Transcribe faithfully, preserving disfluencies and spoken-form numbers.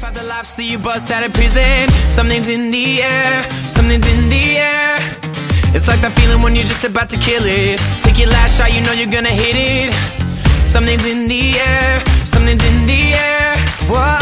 fight the lives that you bust out of prison. Something's in the air, something's in the air. It's like that feeling when you're just about to kill it. Take your last shot, you know you're gonna hit it. Something's in the air, something's in the air. Whoa.